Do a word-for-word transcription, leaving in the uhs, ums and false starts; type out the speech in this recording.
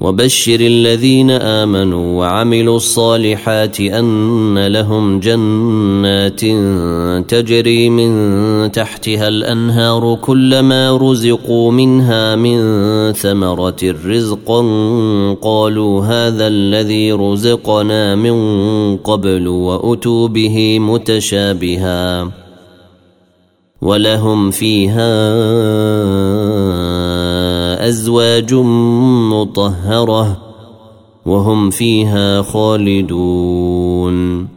وبشر الذين آمنوا وعملوا الصالحات أن لهم جنات تجري من تحتها الأنهار كلما رزقوا منها من ثمرة رزقا قالوا هذا الذي رزقنا من قبل وأتوا به متشابها ولهم فيها أزواج مطهرة وهم فيها خالدون.